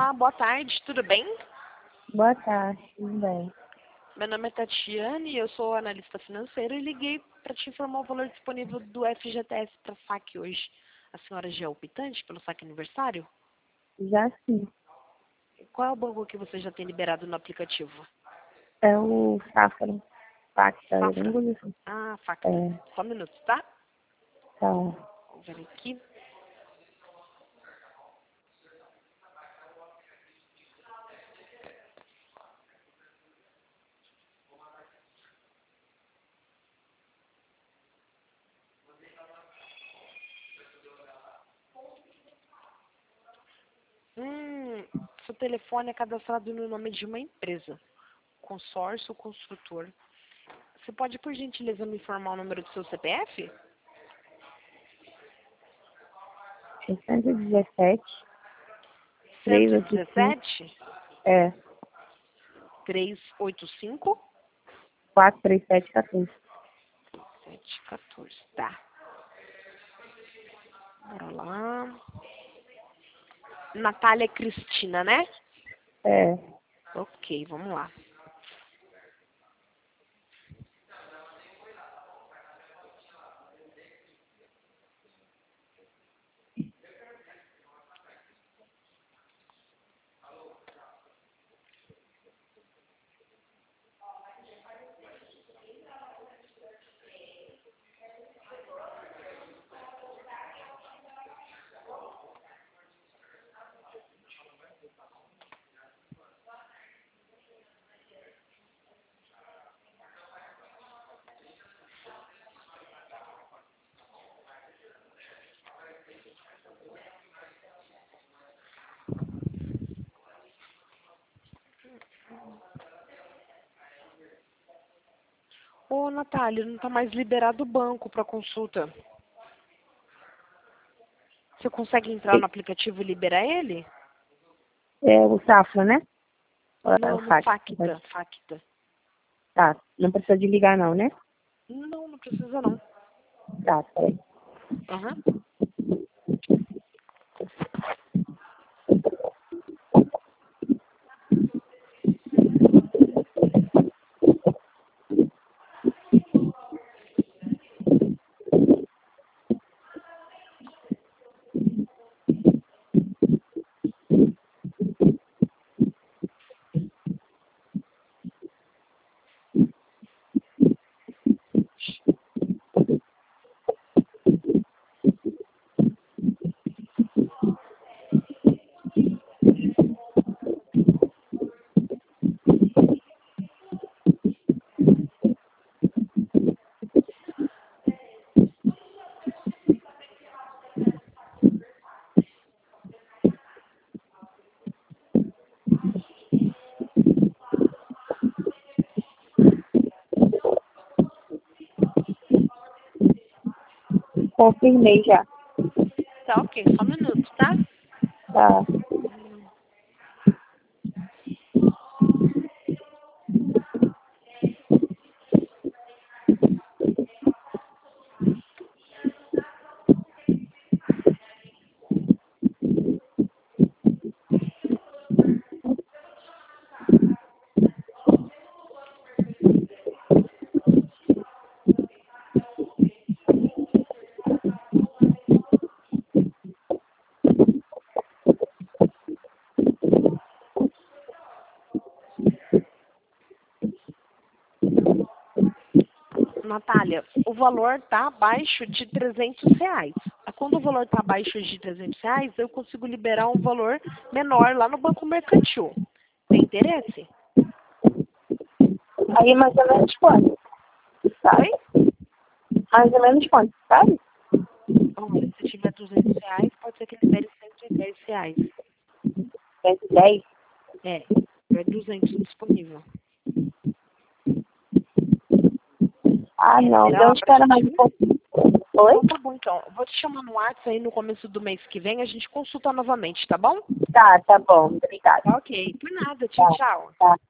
Olá, boa tarde, tudo bem? Boa tarde, tudo bem? Meu nome é Tatiane, eu sou analista financeira e liguei para te informar o valor disponível do FGTS para saque hoje. A senhora já é optante pelo saque aniversário? Já sim. Qual é o banco que você já tem liberado no aplicativo? É o Safra. Facta, Safra? alguma coisa assim. Ah, Facta. É, Só um minuto, tá? tá. Vou ver aqui. Seu telefone é cadastrado no nome de uma empresa. Consórcio construtor. Você pode, por gentileza, me informar o número do seu CPF? 617, 385, 117 é, 385 43714. 714. Tá. Bora lá. Natália Cristina, né? É, Ok, vamos lá. Ô, Natália, não tá mais liberado o banco para consulta. Você consegue entrar no aplicativo e liberar ele? é o Safra, né? É o Não, no Facta. Facta. Facta. Tá, não precisa de ligar não, né? Não, não precisa não. Tá, peraí. Aham. Confirmei já. Tá, ok. Só um minuto, tá? Tá. Natália, o valor tá abaixo de R$ 300. Quando o valor tá abaixo de R$ 300, eu consigo liberar um valor menor lá no Banco Mercantil. Tem interesse? Aí mais ou menos quanto? Sabe? Oi? Mais ou menos quanto, sabe? Olha, se tiver R$ 200, pode ser que libere R$ 110. 110? É 200 disponível. Ah, Quer não, liberar então lá pra espera mais gente um ir? pouquinho. Oi? Então tá bom, então. Eu vou te chamar no WhatsApp aí no começo do mês que vem, a gente consulta novamente, tá bom? Tá, tá bom, obrigada. Tá ok. Por nada. Tchau, Tá, tchau. tá.